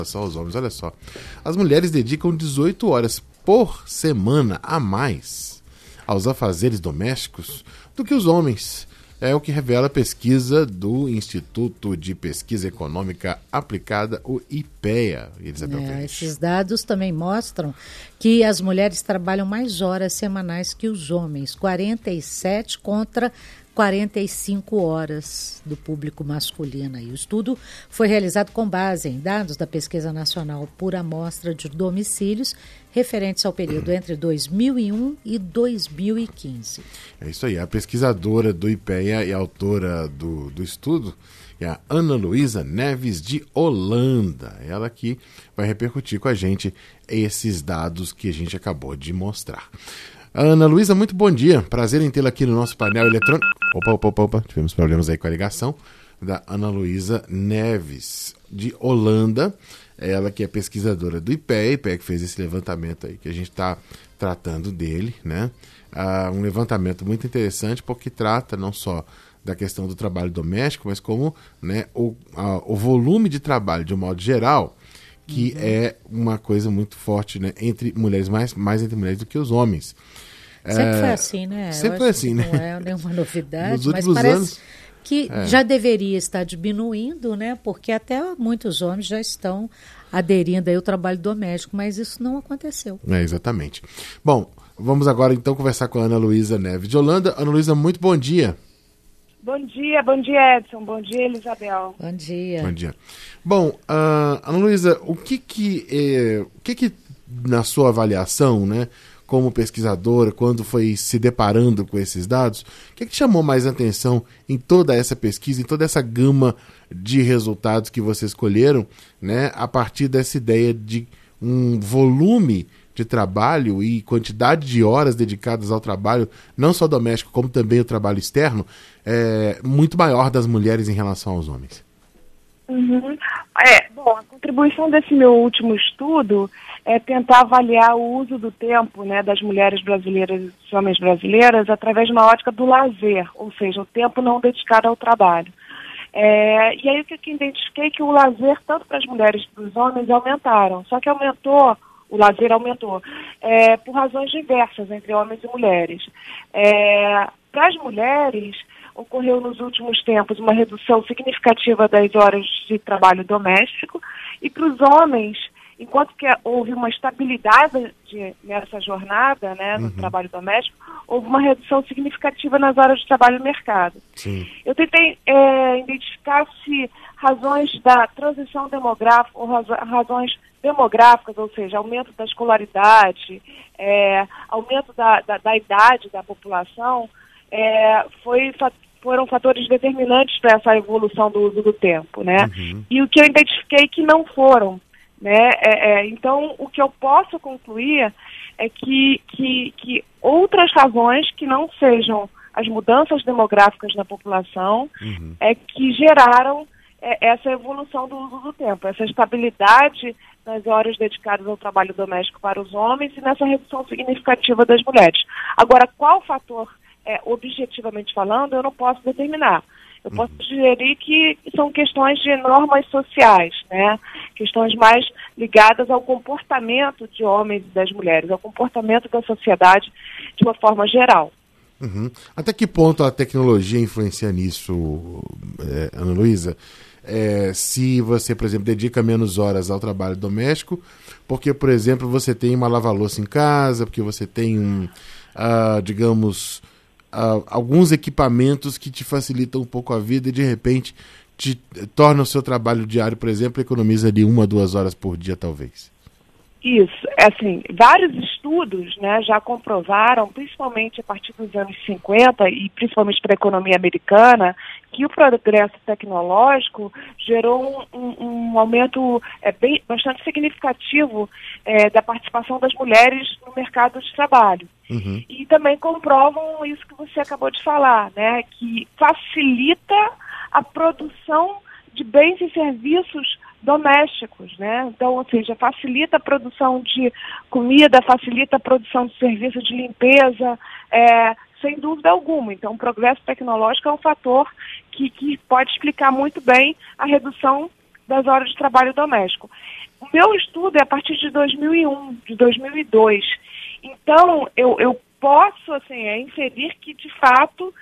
Só os homens, olha só. As mulheres dedicam 18 horas por semana a mais aos afazeres domésticos do que os homens. É o que revela a pesquisa do Instituto de Pesquisa Econômica Aplicada, o IPEA. Esses dados também mostram que as mulheres trabalham mais horas semanais que os homens, 47 contra 45 horas do público masculino. E o estudo foi realizado com base em dados da Pesquisa Nacional por Amostra de Domicílios, referentes ao período entre 2001 e 2015. É isso aí. A pesquisadora do IPEA e autora do estudo é a Ana Luísa Neves, de Holanda. Ela que vai repercutir com a gente esses dados que a gente acabou de mostrar. Ana Luísa, muito bom dia. Prazer em tê-la aqui no nosso painel eletrônico. Opa. Tivemos problemas aí com a ligação da Ana Luísa Neves, de Holanda. Ela que é pesquisadora do IPEA que fez esse levantamento aí, que a gente está tratando dele, né? Um levantamento muito interessante, porque trata não só da questão do trabalho doméstico, mas como, né, o volume de trabalho, de um modo geral, que é uma coisa muito forte, né, entre mulheres, mais entre mulheres do que os homens. Sempre foi assim, né? Sempre foi assim, né? Não é nenhuma novidade, mas parece anos, que já deveria estar diminuindo, né? Porque até muitos homens já estão aderindo aí ao trabalho doméstico, mas isso não aconteceu. Exatamente. Bom, vamos agora então conversar com a Ana Luísa Neves, de Holanda. Ana Luísa, muito bom dia. Bom dia, Edson. Bom dia, Elisabel. Bom dia. Bom dia. Bom, Ana Luísa, o que na sua avaliação, né, como pesquisadora, quando foi se deparando com esses dados, o que chamou mais atenção em toda essa pesquisa, em toda essa gama de resultados que vocês escolheram, né, a partir dessa ideia de um volume de trabalho e quantidade de horas dedicadas ao trabalho, não só doméstico, como também o trabalho externo, muito maior das mulheres em relação aos homens? Bom, a contribuição desse meu último estudo é tentar avaliar o uso do tempo, né, das mulheres brasileiras e dos homens brasileiros através de uma ótica do lazer, ou seja, o tempo não dedicado ao trabalho. E aí o que eu identifiquei que o lazer, tanto para as mulheres e para os homens, aumentaram. Só que o lazer aumentou por razões diversas entre homens e mulheres. Para as mulheres, ocorreu nos últimos tempos uma redução significativa das horas de trabalho doméstico, e para os homens, enquanto que houve uma estabilidade nessa jornada, né, no trabalho doméstico, houve uma redução significativa nas horas de trabalho no mercado. Sim. Eu tentei identificar se razões da transição demográfica ou razões demográficas, ou seja, aumento da escolaridade, aumento da idade da população, foram fatores determinantes para essa evolução do uso do tempo, né? E o que eu identifiquei que não foram, né? Então, o que eu posso concluir é que outras razões que não sejam as mudanças demográficas na população que geraram essa evolução do uso do tempo, essa estabilidade nas horas dedicadas ao trabalho doméstico para os homens e nessa redução significativa das mulheres. Agora, qual fator, objetivamente falando, eu não posso determinar. Eu posso sugerir que são questões de normas sociais, né? Questões mais ligadas ao comportamento de homens e das mulheres, ao comportamento da sociedade de uma forma geral. Até que ponto a tecnologia influencia nisso, Ana Luísa? Se você, por exemplo, dedica menos horas ao trabalho doméstico, porque, por exemplo, você tem uma lava-louça em casa, porque você tem, alguns equipamentos que te facilitam um pouco a vida e, de repente, te torna o seu trabalho diário, por exemplo, economiza ali 1 a 2 horas por dia, talvez. Isso, assim, vários estudos, né, já comprovaram, principalmente a partir dos anos 50 e principalmente para a economia americana, que o progresso tecnológico gerou um aumento bastante significativo da participação das mulheres no mercado de trabalho. E também comprovam isso que você acabou de falar, né, que facilita a produção de bens e serviços domésticos, né? Então, ou seja, facilita a produção de comida, facilita a produção de serviços de limpeza, sem dúvida alguma. Então, o progresso tecnológico é um fator que pode explicar muito bem a redução das horas de trabalho doméstico. O meu estudo é a partir de 2001, de 2002. Então, eu posso inferir que, de fato,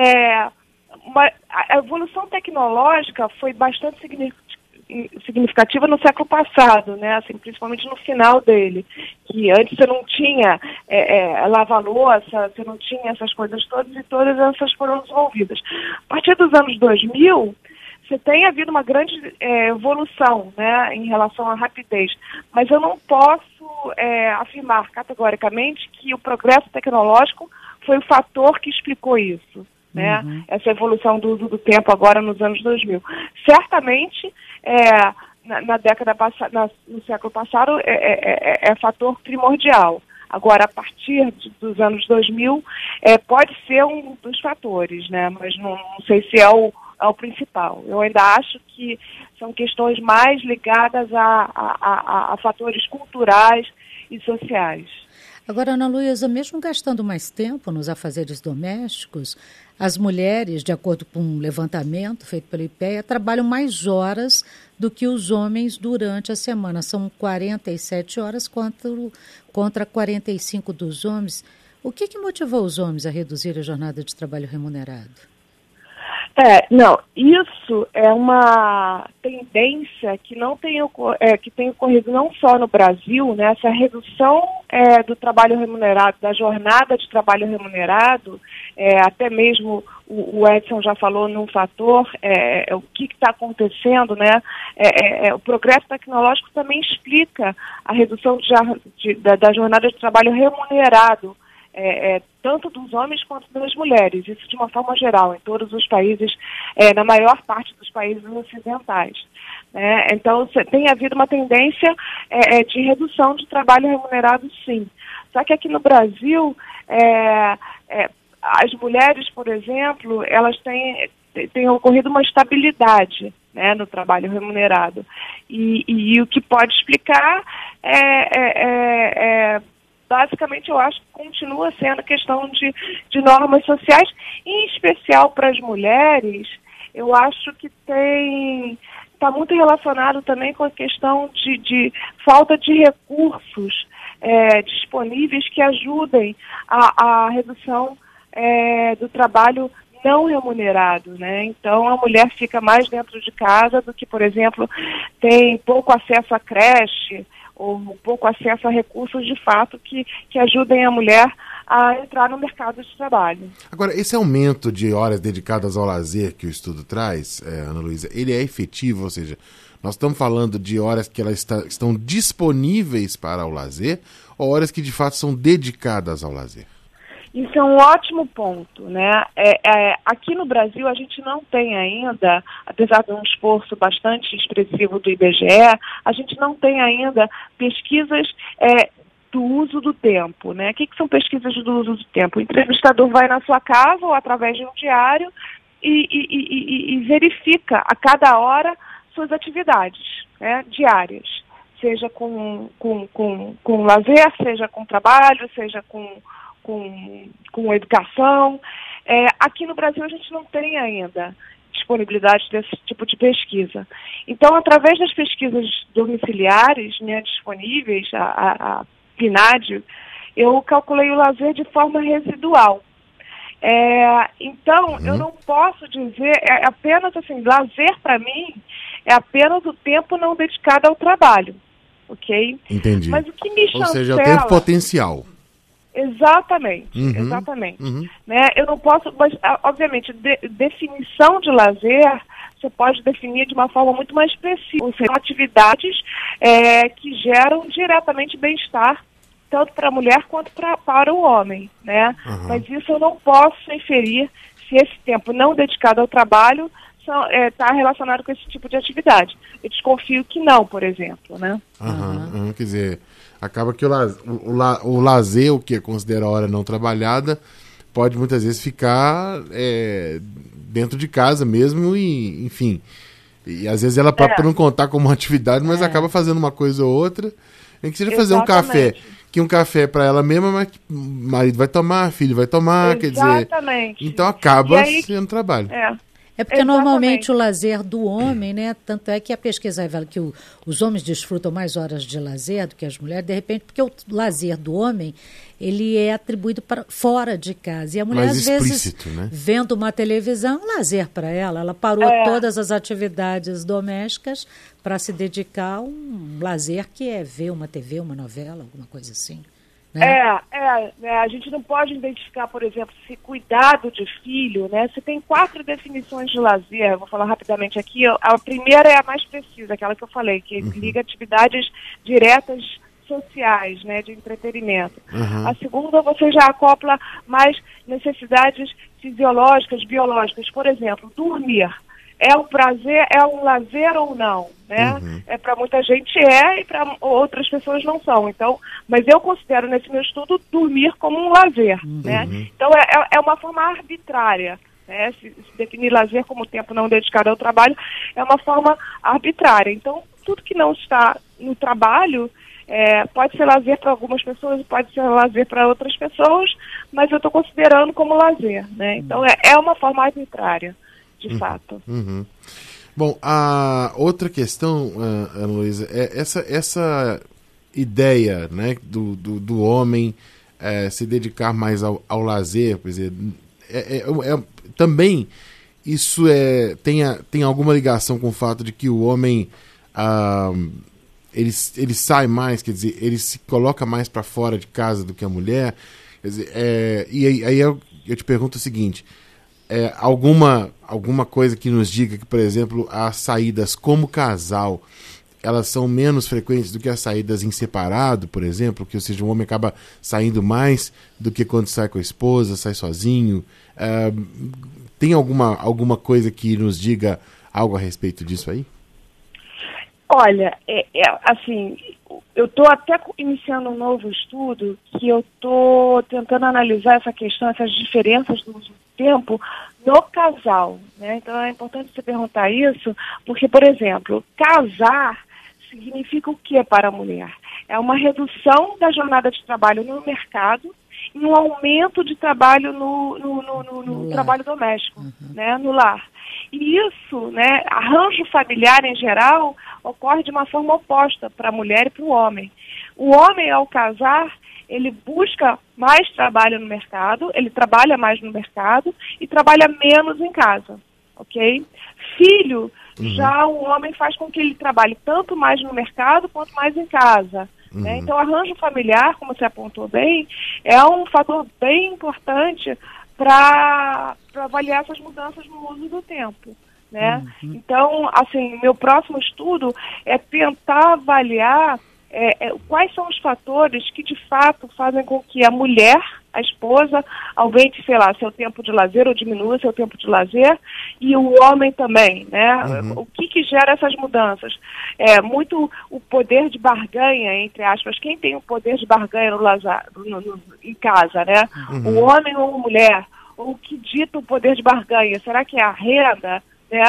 a evolução tecnológica foi bastante significativa no século passado, né? Assim, principalmente no final dele, que antes você não tinha lava-louça, você não tinha essas coisas todas, e todas essas foram desenvolvidas. A partir dos anos 2000, você tem havido uma grande evolução, né, em relação à rapidez, mas eu não posso afirmar categoricamente que o progresso tecnológico foi o fator que explicou isso, né? Essa evolução do uso do tempo agora nos anos 2000. Certamente, na década passada, no século passado, é fator primordial. Agora, a partir dos anos 2000, pode ser um dos fatores, né? Mas não sei se é o principal. Eu ainda acho que são questões mais ligadas a fatores culturais e sociais. Agora, Ana Luísa, mesmo gastando mais tempo nos afazeres domésticos, as mulheres, de acordo com um levantamento feito pela IPEA, trabalham mais horas do que os homens durante a semana. São 47 horas contra 45 dos homens. O que motivou os homens a reduzir a jornada de trabalho remunerado? Isso é uma tendência que que tem ocorrido não só no Brasil, né? Essa redução do trabalho remunerado, da jornada de trabalho remunerado, até mesmo o Edson já falou num fator, o que está acontecendo, né? O progresso tecnológico também explica a redução da jornada de trabalho remunerado, tanto dos homens quanto das mulheres, isso de uma forma geral, em todos os países, na maior parte dos países ocidentais. Então, tem havido uma tendência de redução de trabalho remunerado, sim. Só que aqui no Brasil, as mulheres, por exemplo, elas têm ocorrido uma estabilidade, né, no trabalho remunerado. E o que pode explicar basicamente, eu acho que continua sendo questão de normas sociais, em especial para as mulheres. Eu acho que está muito relacionado também com a questão de falta de recursos disponíveis que ajudem a redução do trabalho não remunerado, né? Então, a mulher fica mais dentro de casa do que, por exemplo, tem pouco acesso à creche, ou pouco acesso a recursos de fato que ajudem a mulher a entrar no mercado de trabalho. Agora, esse aumento de horas dedicadas ao lazer que o estudo traz, Ana Luísa, ele é efetivo? Ou seja, nós estamos falando de horas que elas estão disponíveis para o lazer ou horas que de fato são dedicadas ao lazer? Isso é um ótimo ponto, né? Aqui no Brasil a gente não tem ainda, apesar de um esforço bastante expressivo do IBGE, a gente não tem ainda pesquisas do uso do tempo, né? O que são pesquisas do uso do tempo? O entrevistador vai na sua casa ou através de um diário e verifica a cada hora suas atividades, né, diárias, seja com lazer, seja com trabalho, seja com educação. Aqui no Brasil a gente não tem ainda disponibilidade desse tipo de pesquisa. Então, através das pesquisas domiciliares, né, disponíveis, a PNAD, eu calculei o lazer de forma residual. Então, eu não posso dizer, apenas assim, lazer para mim é apenas o tempo não dedicado ao trabalho, ok? Entendi. Mas o que me chancela... Ou seja, o tempo potencial. Exatamente, exatamente. Né? Eu não posso, mas, obviamente, definição de lazer, você pode definir de uma forma muito mais precisa. Ou seja, atividades que geram diretamente bem-estar, tanto para a mulher quanto para o homem, né? Mas isso eu não posso inferir se esse tempo não dedicado ao trabalho está relacionado com esse tipo de atividade. Eu desconfio que não, por exemplo, né? Quer dizer, acaba que o lazer, o que é considerado hora não trabalhada, pode muitas vezes ficar dentro de casa mesmo e, enfim, e às vezes ela própria não contar como uma atividade, mas acaba fazendo uma coisa ou outra, nem que seja fazer um café, que um café para ela mesma, mas o marido vai tomar, filho vai tomar, quer dizer, então acaba sendo trabalho. É porque normalmente o lazer do homem, né? Tanto é que a pesquisa revela que os homens desfrutam mais horas de lazer do que as mulheres, de repente, porque o lazer do homem, ele é atribuído para fora de casa. E a mulher, mais às vezes, né? vendo uma televisão, um lazer para ela. Ela parou todas as atividades domésticas para se dedicar a um lazer que é ver uma TV, uma novela, alguma coisa assim. Né? A gente não pode identificar, por exemplo, se cuidado de filho, né? Você tem 4 definições de lazer, vou falar rapidamente aqui. A primeira é a mais precisa, aquela que eu falei, que liga atividades diretas sociais, né, de entretenimento. A segunda, você já acopla mais necessidades fisiológicas, biológicas. Por exemplo, dormir. É um prazer, é um lazer ou não, né? Para muita gente e para outras pessoas não são. Então, mas eu considero nesse meu estudo dormir como um lazer, né? Então é uma forma arbitrária, né? Se definir lazer como tempo não dedicado ao trabalho é uma forma arbitrária. Então, tudo que não está no trabalho pode ser lazer para algumas pessoas, pode ser lazer para outras pessoas, mas eu estou considerando como lazer, né? Então é uma forma arbitrária. De fato. Bom, a outra questão, Ana Luísa, é essa ideia, né, do homem se dedicar mais ao lazer, por exemplo, também isso tem alguma ligação com o fato de que o homem ele sai mais, quer dizer, ele se coloca mais para fora de casa do que a mulher, quer dizer, e aí eu te pergunto o seguinte: alguma coisa que nos diga que, por exemplo, as saídas como casal, elas são menos frequentes do que as saídas em separado, por exemplo, que, ou seja, o homem acaba saindo mais do que quando sai com a esposa, sai sozinho. Tem alguma coisa que nos diga algo a respeito disso aí? Olha, assim, eu estou até iniciando um novo estudo que eu estou tentando analisar essa questão, essas diferenças do uso do tempo no casal, né? Então é importante você perguntar isso, porque, por exemplo, casar significa o que para a mulher? É uma redução da jornada de trabalho no mercado e um aumento de trabalho no trabalho doméstico, né? No lar. E isso, né, arranjo familiar em geral, ocorre de uma forma oposta para a mulher e para o homem. O homem, ao casar, ele busca mais trabalho no mercado, ele trabalha mais no mercado e trabalha menos em casa, ok? Filho, já o homem faz com que ele trabalhe tanto mais no mercado quanto mais em casa. Né? Então, arranjo familiar, como você apontou bem, é um fator bem importante para avaliar essas mudanças no uso do tempo, né? Então, assim, meu próximo estudo é tentar avaliar quais são os fatores que, de fato, fazem com que a mulher, a esposa, aumente, sei lá, seu tempo de lazer ou diminua seu tempo de lazer, e o homem também, né? O que gera essas mudanças? Muito o poder de barganha, entre aspas. Quem tem o poder de barganha em casa, né? O homem ou a mulher? Ou o que dita o poder de barganha? Será que é a renda?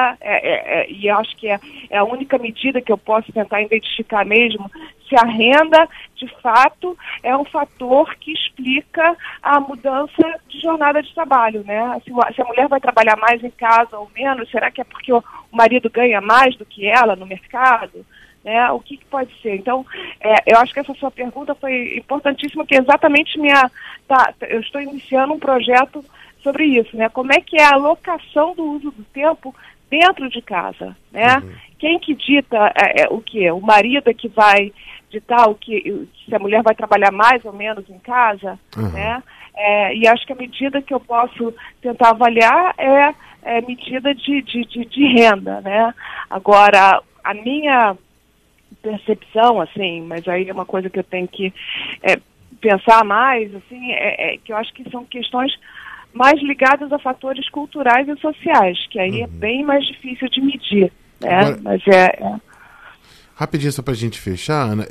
E eu acho que é a única medida que eu posso tentar identificar mesmo, se a renda, de fato, é um fator que explica a mudança de jornada de trabalho, né? Se a mulher vai trabalhar mais em casa ou menos, será que é porque o marido ganha mais do que ela no mercado? Né? O que pode ser? Então, eu acho que essa sua pergunta foi importantíssima, que exatamente eu estou iniciando um projeto sobre isso, né? Como é que é a alocação do uso do tempo dentro de casa, né? Quem que dita o quê? O marido é que vai ditar se a mulher vai trabalhar mais ou menos em casa, né? E acho que a medida que eu posso tentar avaliar é medida de renda, né? Agora, a minha percepção, assim, mas aí é uma coisa que eu tenho que pensar mais, assim, que eu acho que são questões mais ligadas a fatores culturais e sociais, que aí é bem mais difícil de medir, né? Agora, mas rapidinho, só para a gente fechar, Ana,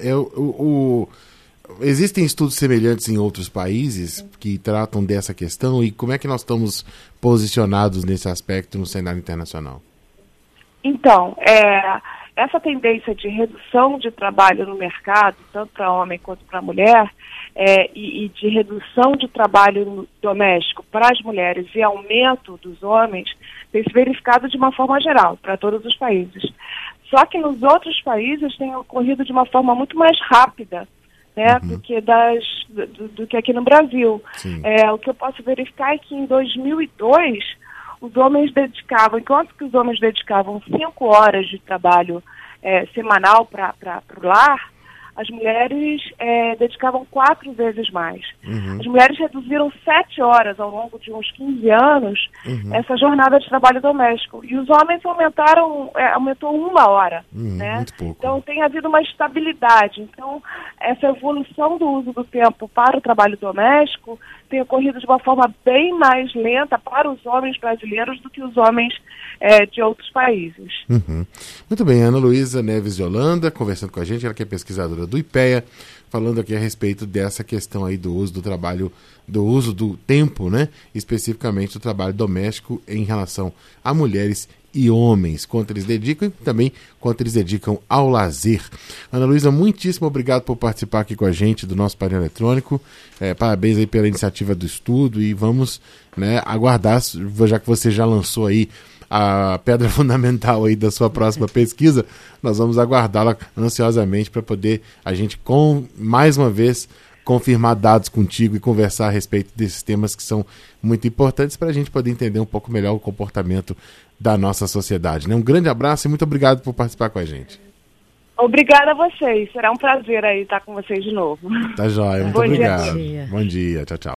existem estudos semelhantes em outros países que tratam dessa questão, e como é que nós estamos posicionados nesse aspecto no cenário internacional? Então, essa tendência de redução de trabalho no mercado, tanto para homem quanto para mulher, e de redução de trabalho doméstico para as mulheres e aumento dos homens, tem se verificado de uma forma geral, para todos os países. Só que nos outros países tem ocorrido de uma forma muito mais rápida, né, do que aqui no Brasil. O que eu posso verificar é que em 2002, os homens dedicavam, enquanto que os homens dedicavam 5 horas de trabalho semanal para o lar, as mulheres dedicavam 4 vezes mais. As mulheres reduziram 7 horas ao longo de uns 15 anos essa jornada de trabalho doméstico. E os homens aumentou 1 hora. Né? Muito pouco. Então tem havido uma estabilidade. Então essa evolução do uso do tempo para o trabalho doméstico tem ocorrido de uma forma bem mais lenta para os homens brasileiros do que os homens de outros países. Muito bem, Ana Luísa Neves de Holanda, conversando com a gente, ela que é pesquisadora do IPEA, falando aqui a respeito dessa questão aí do uso do trabalho, do uso do tempo, né? Especificamente do trabalho doméstico em relação a mulheres e homens, quanto eles dedicam e também quanto eles dedicam ao lazer. Ana Luísa, muitíssimo obrigado por participar aqui com a gente do nosso painel eletrônico. Parabéns aí pela iniciativa do estudo e vamos, né, aguardar, já que você já lançou aí a pedra fundamental aí da sua próxima pesquisa, nós vamos aguardá-la ansiosamente para poder a gente, mais uma vez, confirmar dados contigo e conversar a respeito desses temas que são muito importantes para a gente poder entender um pouco melhor o comportamento da nossa sociedade. Né? Um grande abraço e muito obrigado por participar com a gente. Obrigada a vocês. Será um prazer aí estar com vocês de novo. Tá joia. Muito obrigado. Bom dia. Tchau, tchau.